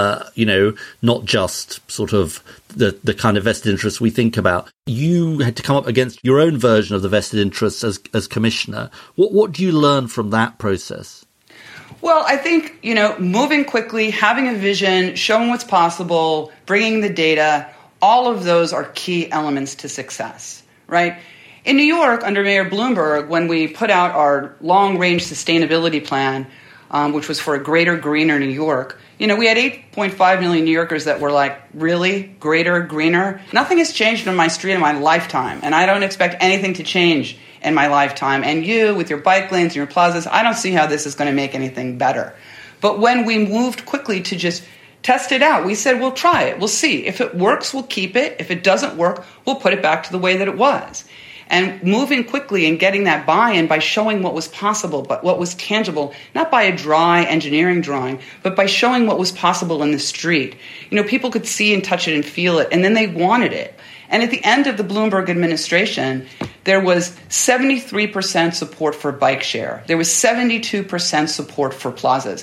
not just sort of the kind of vested interests we think about. You had to come up against your own version of the vested interests as commissioner. What do you learn from that process? Well, I think, moving quickly, having a vision, showing what's possible, bringing the data, all of those are key elements to success, right? In New York, under Mayor Bloomberg, when we put out our long-range sustainability plan, which was for a greater, greener New York, You know, we had 8.5 million New Yorkers that were like, really? Greater, greener? Nothing has changed in my street in my lifetime, and I don't expect anything to change in my lifetime. And you, with your bike lanes and your plazas, I don't see how this is going to make anything better. But when we moved quickly to just test it out, we said, we'll try it, we'll see. If it works, we'll keep it. If it doesn't work, we'll put it back to the way that it was. And moving quickly and getting that buy-in by showing what was possible, but what was tangible, not by a dry engineering drawing, but by showing what was possible in the street. You know, people could see and touch it and feel it, and then they wanted it. And at the end of the Bloomberg administration, there was 73% support for bike share. There was 72% support for plazas,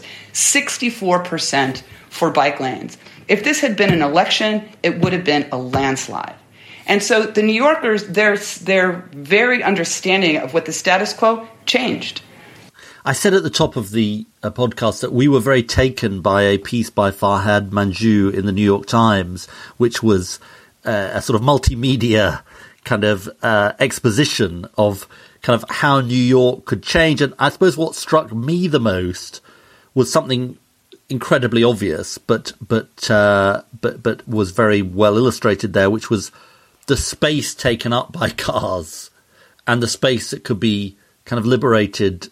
64% for bike lanes. If this had been an election, it would have been a landslide. And so the New Yorkers, they're very understanding of what the status quo changed. I said at the top of the podcast that we were very taken by a piece by Farhad Manjoo in the New York Times, which was a sort of multimedia kind of exposition of kind of how New York could change. And I suppose what struck me the most was something incredibly obvious, but was very well illustrated there, which was the space taken up by cars and the space that could be kind of liberated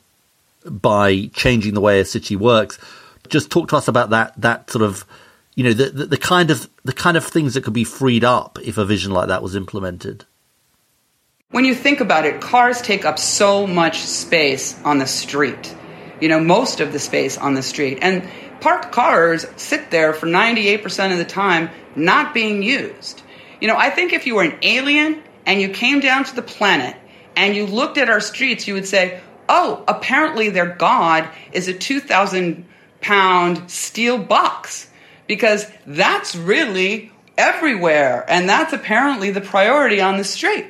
by changing the way a city works. Just talk to us about that sort of, you know, the kind of things that could be freed up if a vision like that was implemented. When you think about it, cars take up so much space on the street, you know, most of the space on the street. And parked cars sit there for 98% of the time not being used. You know, I think if you were an alien and you came down to the planet and you looked at our streets, you would say, oh, apparently their God is a 2,000-pound steel box, because that's really everywhere, and that's apparently the priority on the street.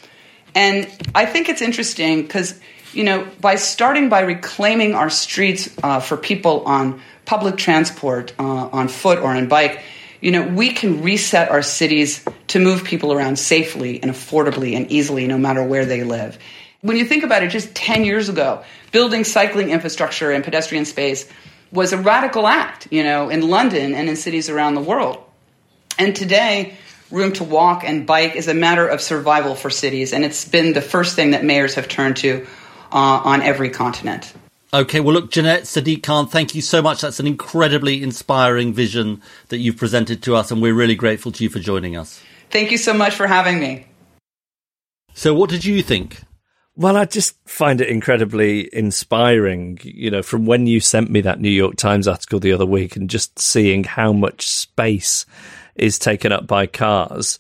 And I think it's interesting because, you know, by starting by reclaiming our streets for people on public transport, on foot or on bike, you know, we can reset our cities to move people around safely and affordably and easily, no matter where they live. When you think about it, just 10 years ago, building cycling infrastructure and pedestrian space was a radical act, you know, in London and in cities around the world. And today, room to walk and bike is a matter of survival for cities, and it's been the first thing that mayors have turned to on every continent. Okay, well, look, Jeanette Sadiq Khan, thank you so much. That's an incredibly inspiring vision that you've presented to us, and we're really grateful to you for joining us. Thank you so much for having me. So what did you think? Well, I just find it incredibly inspiring, you know, from when you sent me that New York Times article the other week and just seeing how much space is taken up by cars.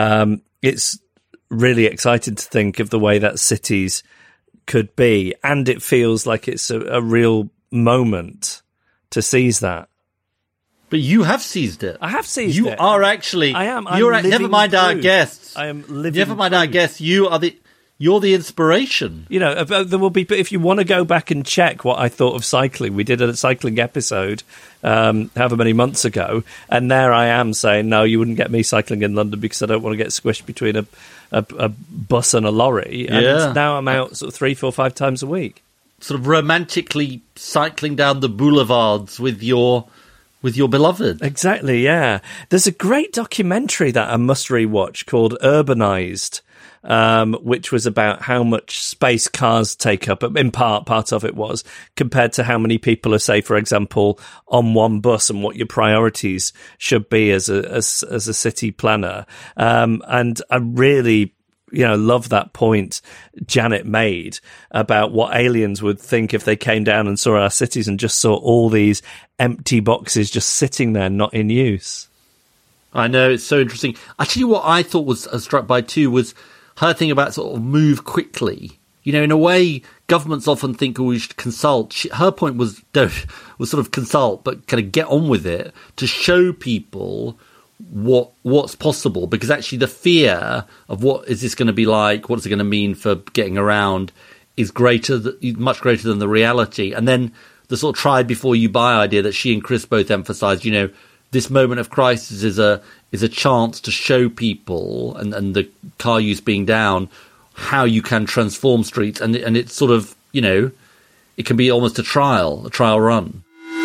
It's really exciting to think of the way that cities could be, and it feels like it's a real moment to seize that. But you have seized it. I have seized it. You are actually. I am. Never mind our guests. I am living. Never mind our guests. You're the inspiration. You know, there will be. But if you want to go back and check what I thought of cycling, we did a cycling episode however many months ago, and there I am saying, no, you wouldn't get me cycling in London because I don't want to get squished between a bus and a lorry. And now I'm out sort of 3, 4, 5 times a week. Sort of romantically cycling down the boulevards with your beloved. Exactly, yeah. There's a great documentary that I must rewatch called Urbanized, which was about how much space cars take up, in part of it was, compared to how many people are, say, for example, on one bus, and what your priorities should be as a city planner. And I really, you know, love that point Janet made about what aliens would think if they came down and saw our cities and just saw all these empty boxes just sitting there, not in use. I know, it's so interesting. Actually, what I thought was struck by too was her thing about sort of move quickly. You know, in a way, governments often think, oh, we should consult. Her point was sort of consult, but kind of get on with it to show people what's possible. Because actually the fear of what is this going to be like, what is it going to mean for getting around, is much greater than the reality. And then the sort of try before you buy idea that she and Chris both emphasised, you know, this moment of crisis is a chance to show people, and the car use being down, how you can transform streets. And it's sort of, you know, it can be almost a trial run.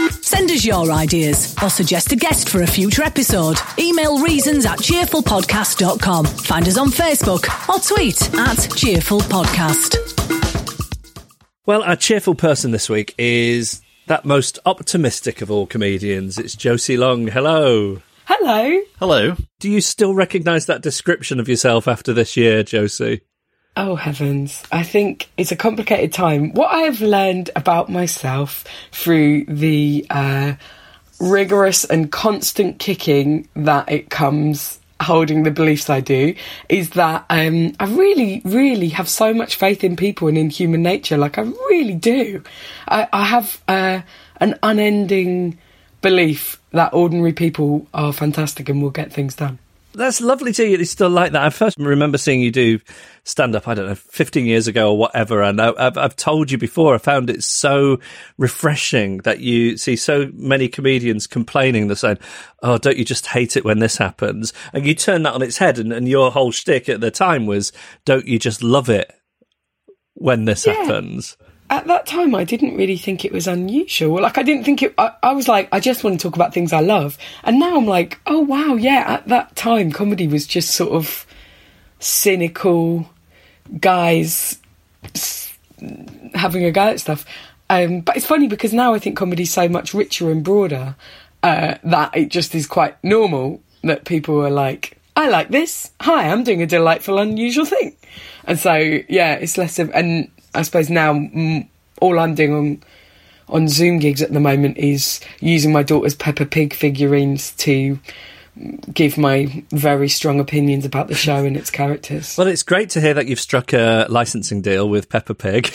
Send us your ideas or suggest a guest for a future episode. Email reasons@cheerfulpodcast.com. Find us on Facebook or tweet @cheerfulpodcast. Well, our cheerful person this week is that most optimistic of all comedians. It's Josie Long. Hello. Hello. Hello. Do you still recognise that description of yourself after this year, Josie? Oh, heavens. I think it's a complicated time. What I have learned about myself through the rigorous and constant kicking that it comes holding the beliefs I do is that I really, really have so much faith in people and in human nature. Like, I really do. I have an unending belief that ordinary people are fantastic and will get things done. That's lovely to hear you still like that. I first remember seeing you do stand-up, I don't know, 15 years ago or whatever, and I've told you before, I found it so refreshing that you see so many comedians complaining. They're saying, oh, don't you just hate it when this happens? And you turn that on its head, and your whole shtick at the time was, don't you just love it when this happens? At that time, I didn't really think it was unusual. Like, I didn't think it... I was like, I just want to talk about things I love. And now I'm like, oh, wow, yeah, at that time, comedy was just sort of cynical guys having a go at stuff. But it's funny because now I think comedy's so much richer and broader that it just is quite normal that people are like, I like this. Hi, I'm doing a delightful, unusual thing. And so, yeah, it's less of... And I suppose now all I'm doing on Zoom gigs at the moment is using my daughter's Peppa Pig figurines to give my very strong opinions about the show and its characters. Well, it's great to hear that you've struck a licensing deal with Peppa Pig.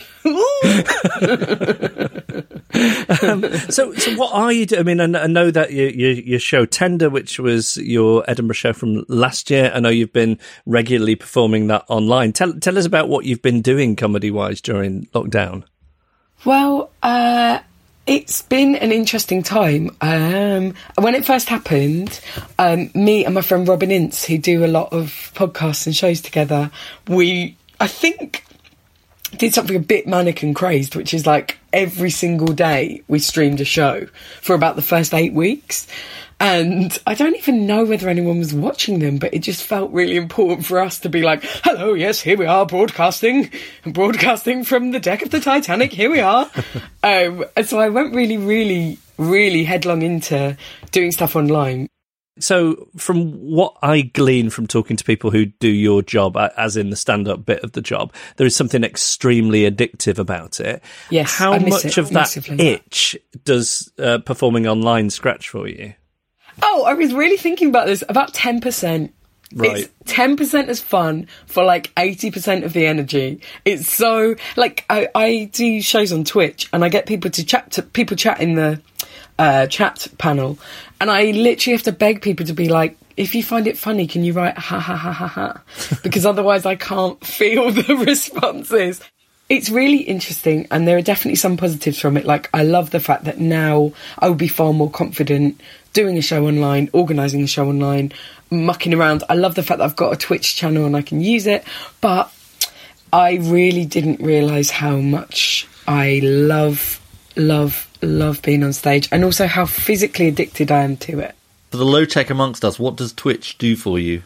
So what are you doing? I mean, I know that your show Tender, which was your Edinburgh show from last year, I know you've been regularly performing that online. Tell us about what you've been doing comedy-wise during lockdown. Well, it's been an interesting time. When it first happened, me and my friend Robin Ince, who do a lot of podcasts and shows together, I think did something a bit manic and crazed, which is like every single day we streamed a show for about the first 8 weeks. And I don't even know whether anyone was watching them, but it just felt really important for us to be like, hello, yes, here we are broadcasting from the deck of the Titanic, here we are. And so I went really, really, really headlong into doing stuff online. So from what I glean from talking to people who do your job, as in the stand-up bit of the job, there is something extremely addictive about it. Yes, How much of that itch does performing online scratch for you? Oh, I was really thinking about this. About 10%. Right. It's 10% is fun for like 80% of the energy. It's so like I do shows on Twitch and I get people to chat in the chat panel, and I literally have to beg people to be like, if you find it funny, can you write ha ha ha ha ha? Because otherwise I can't feel the responses. It's really interesting, and there are definitely some positives from it. Like, I love the fact that now I will be far more confident doing a show online, organising a show online, mucking around. I love the fact that I've got a Twitch channel and I can use it, but I really didn't realise how much I love being on stage, and also how physically addicted I am to it. For the low tech amongst us, what does Twitch do for you?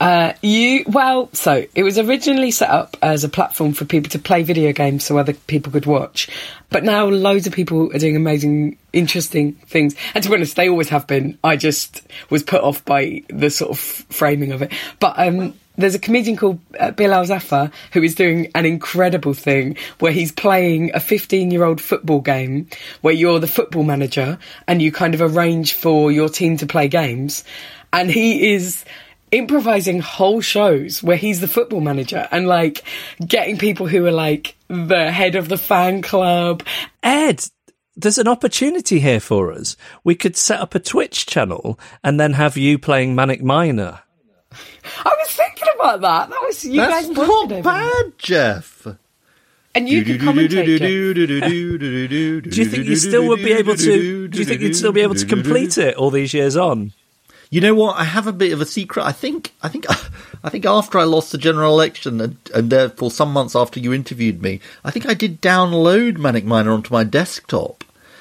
So it was originally set up as a platform for people to play video games so other people could watch. But now loads of people are doing amazing, interesting things. And to be honest, they always have been. I just was put off by the sort of framing of it. But there's a comedian called Bill Alzaffa who is doing an incredible thing where he's playing a 15-year-old football game where you're the football manager and you kind of arrange for your team to play games. And he is improvising whole shows where he's the football manager and like getting people who are like the head of the fan club. Ed, there's an opportunity here for us. We could set up a Twitch channel and then have you playing Manic Miner. I was thinking about that. That's not bad, Jeff. And you could commentate. Do you think you still would be able to? Do you think you'd still be able to complete it all these years on? You know what? I have a bit of a secret. I think after I lost the general election, and therefore some months after you interviewed me, I think I did download Manic Miner onto my desktop.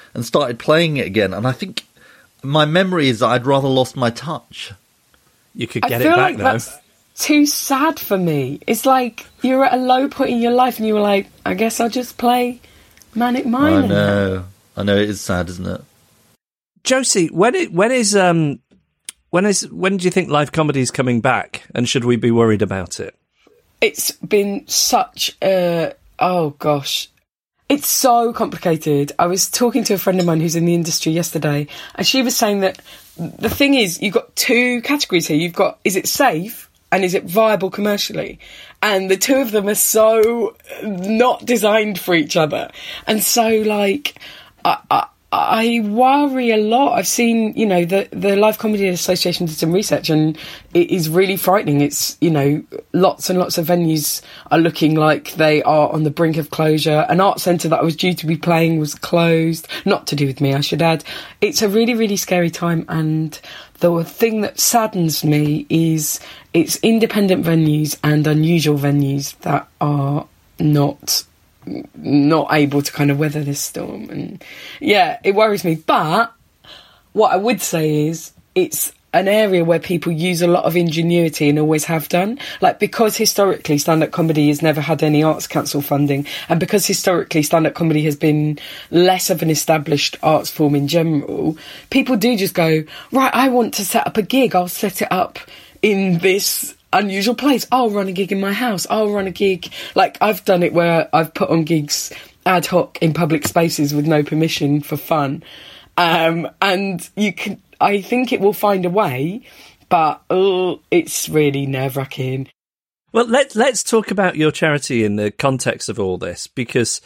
and started playing it again. And I think my memory is that I'd rather lost my touch. You could get it back, though. That's too sad for me. It's like you're at a low point in your life and you were like, I guess I'll just play Manic Miner. I know, it is sad, isn't it? Josie, when do you think live comedy is coming back, and should we be worried about it? It's been such a... Oh, gosh. It's so complicated. I was talking to a friend of mine who's in the industry yesterday, and she was saying that the thing is, you've got two categories here. You've got, is it safe and is it viable commercially? And the two of them are so not designed for each other. And so, like, I worry a lot. I've seen, the Live Comedy Association did some research, and it is really frightening. It's, lots and lots of venues are looking like they are on the brink of closure. An art centre that I was due to be playing was closed. Not to do with me, I should add. It's a really, really scary time, and the thing that saddens me is it's independent venues and unusual venues that are not able to kind of weather this storm. And yeah, it worries me. But what I would say is it's an area where people use a lot of ingenuity and always have done. Like, because historically stand-up comedy has never had any Arts Council funding, and because historically stand-up comedy has been less of an established arts form in general, people do just go, right, I want to set up a gig, I'll set it up in this unusual place. I'll run a gig in my house. I'll run a gig. Like, I've done it where I've put on gigs ad hoc in public spaces with no permission for fun. And I think it will find a way, but it's really nerve-wracking. Well, let's talk about your charity in the context of all this, because,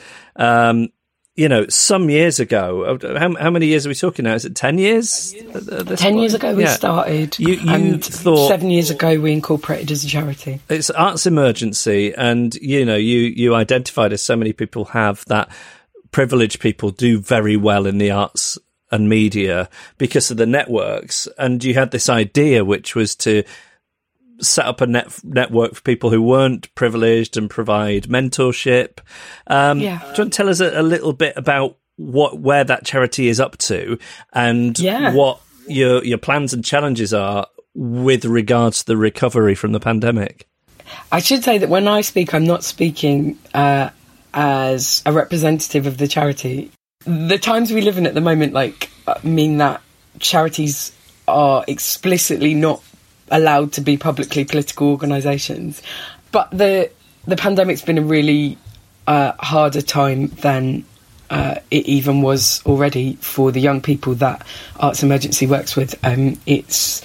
some years ago, how many years are we talking now? Is it 10 years? 10 years ago we started, and thought 7 years ago we incorporated as a charity. It's Arts Emergency, and, you identified, as so many people have, that privileged people do very well in the arts and media because of the networks, and you had this idea, which was to set up a network for people who weren't privileged and provide mentorship. Do you want to tell us a little bit about where that charity is up to, and what your plans and challenges are with regards to the recovery from the pandemic? I should say that when I speak, I'm not speaking as a representative of the charity. The times we live in at the moment, mean that charities are explicitly not allowed to be publicly political organisations. But the pandemic's been a really harder time than it even was already for the young people that Arts Emergency works with. It's,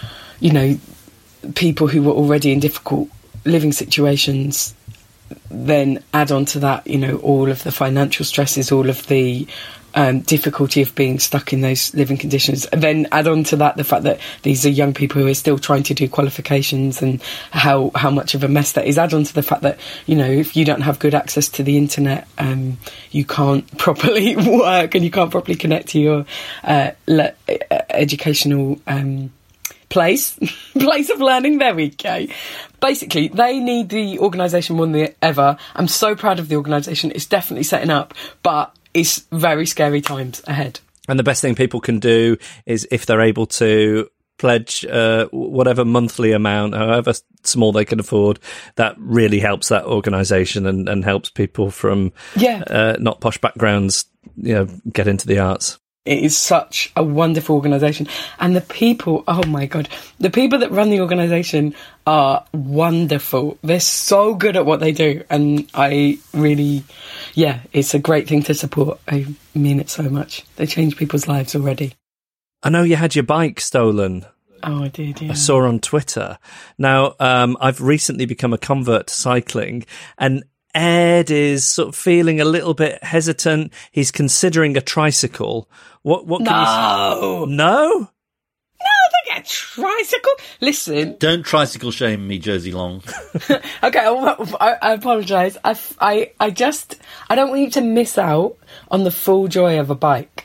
people who were already in difficult living situations, then add on to that, all of the financial stresses, all of the difficulty of being stuck in those living conditions. And then add on to that the fact that these are young people who are still trying to do qualifications, and how much of a mess that is. Add on to the fact that, if you don't have good access to the internet, you can't properly work and you can't properly connect to your educational place of learning. There we go. Basically, they need the organisation more than ever. I'm so proud of the organisation. It's definitely setting up, but it's very scary times ahead. And the best thing people can do is, if they're able to, pledge whatever monthly amount, however small they can afford. That really helps that organisation and helps people from not posh backgrounds, get into the arts. It is such a wonderful organisation. And the people, oh my God, the people that run the organisation are wonderful. They're so good at what they do. And I really, it's a great thing to support. I mean it so much. They change people's lives already. I know you had your bike stolen. Oh, I did, yeah. I saw on Twitter. Now, I've recently become a convert to cycling, and Ed is sort of feeling a little bit hesitant. He's considering a tricycle. What can you say? No? A tricycle? Listen. Don't tricycle shame me, Josie Long. Okay, I apologise. I don't want you to miss out on the full joy of a bike.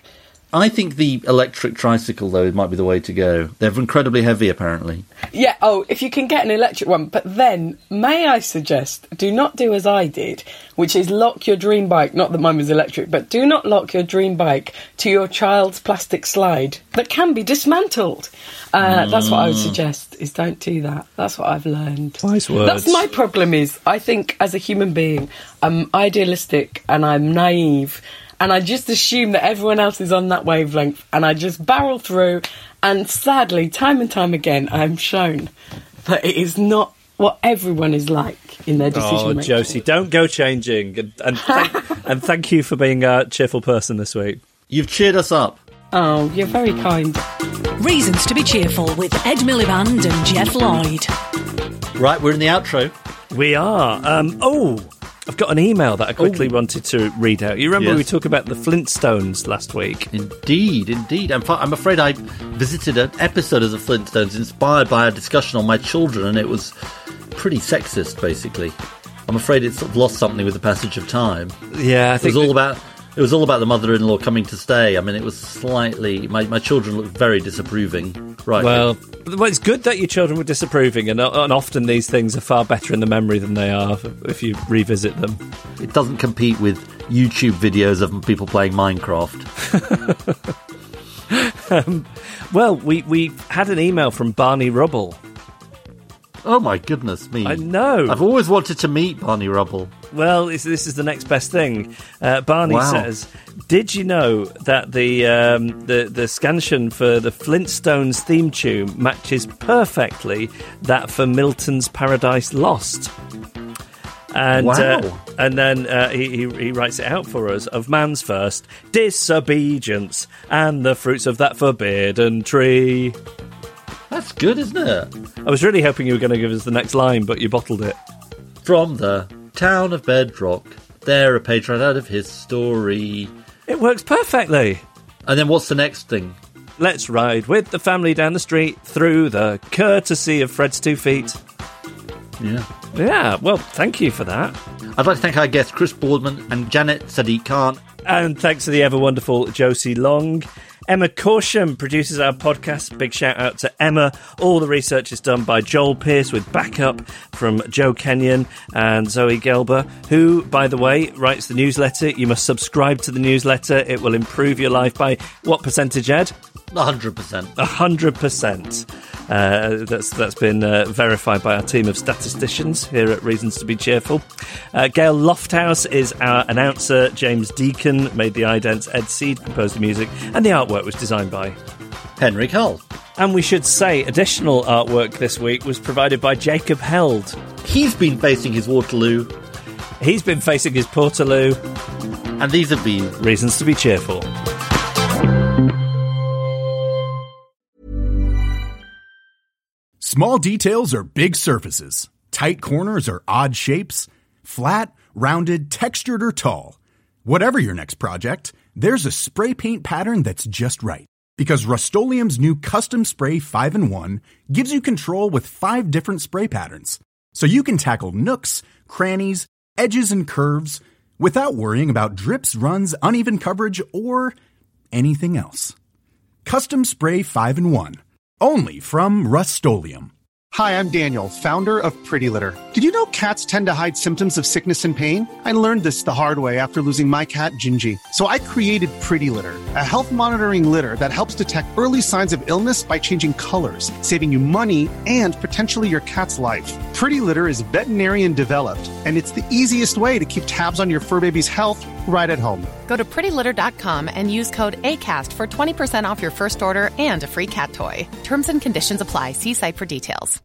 I think the electric tricycle, though, might be the way to go. They're incredibly heavy, apparently. Yeah, if you can get an electric one. But then, may I suggest, do not do as I did, which is lock your dream bike, not that mine was electric, but do not lock your dream bike to your child's plastic slide that can be dismantled. That's what I would suggest, is don't do that. That's what I've learned. Wise words. That's my problem is, I think, as a human being, I'm idealistic and I'm naive, and I just assume that everyone else is on that wavelength, and I just barrel through, and sadly, time and time again, I'm shown that it is not what everyone is like in their decision-making. Oh, Josie, don't go changing. And thank you for being a cheerful person this week. You've cheered us up. Oh, you're very kind. Reasons to be cheerful with Ed Miliband and Jeff Lloyd. Right, we're in the outro. We are. I've got an email that I quickly wanted to read out. You remember we talked about the Flintstones last week? Indeed. I'm afraid I visited an episode of the Flintstones inspired by a discussion on my children, and it was pretty sexist, basically. I'm afraid it sort of lost something with the passage of time. Yeah, I think it was all about the mother-in-law coming to stay. I mean, it was slightly... My children looked very disapproving. Right. Well, it's good that your children were disapproving, and often these things are far better in the memory than they are if you revisit them. It doesn't compete with YouTube videos of people playing Minecraft. Well, we had an email from Barney Rubble. Oh, my goodness me. I know. I've always wanted to meet Barney Rubble. Well, this is the next best thing. Barney says, did you know that the scansion for the Flintstones theme tune matches perfectly that for Milton's Paradise Lost? And and then he writes it out for us. Of man's first disobedience and the fruits of that forbidden tree. That's good, isn't it? I was really hoping you were going to give us the next line, but you bottled it. From the town of Bedrock, there a page right out of his story. It works perfectly. And then what's the next thing? Let's ride with the family down the street through the courtesy of Fred's 2 feet. Yeah. Yeah, well, thank you for that. I'd like to thank our guests Chris Boardman and Janet Sadiq Khan. And thanks to the ever-wonderful Josie Long. Emma Corsham produces our podcast. Big shout out to Emma. All the research is done by Joel Pierce with backup from Joe Kenyon and Zoe Gelber, who, by the way, writes the newsletter. You must subscribe to the newsletter. It will improve your life by what percentage, Ed? 100%. 100%. That's been verified by our team of statisticians here at Reasons to be Cheerful. Gail Lofthouse is our announcer. James Deacon made the idents. Ed Seed composed the music, and the artwork was designed by Henrik Hull. And we should say additional artwork this week was provided by Jacob Held. He's been facing his Waterloo. He's been facing his Portaloo. And these have been Reasons to be Cheerful. Small details are big surfaces. Tight corners are odd shapes. Flat, rounded, textured, or tall. Whatever your next project, there's a spray paint pattern that's just right. Because Rust-Oleum's new Custom Spray 5-in-1 gives you control with 5 different spray patterns. So you can tackle nooks, crannies, edges, and curves without worrying about drips, runs, uneven coverage, or anything else. Custom Spray 5-in-1. Only from Rust-Oleum. Hi, I'm Daniel, founder of Pretty Litter. Did you know cats tend to hide symptoms of sickness and pain? I learned this the hard way after losing my cat, Gingy. So I created Pretty Litter, a health monitoring litter that helps detect early signs of illness by changing colors, saving you money and potentially your cat's life. Pretty Litter is veterinarian developed, and it's the easiest way to keep tabs on your fur baby's health right at home. Go to prettylitter.com and use code ACAST for 20% off your first order and a free cat toy. Terms and conditions apply. See site for details.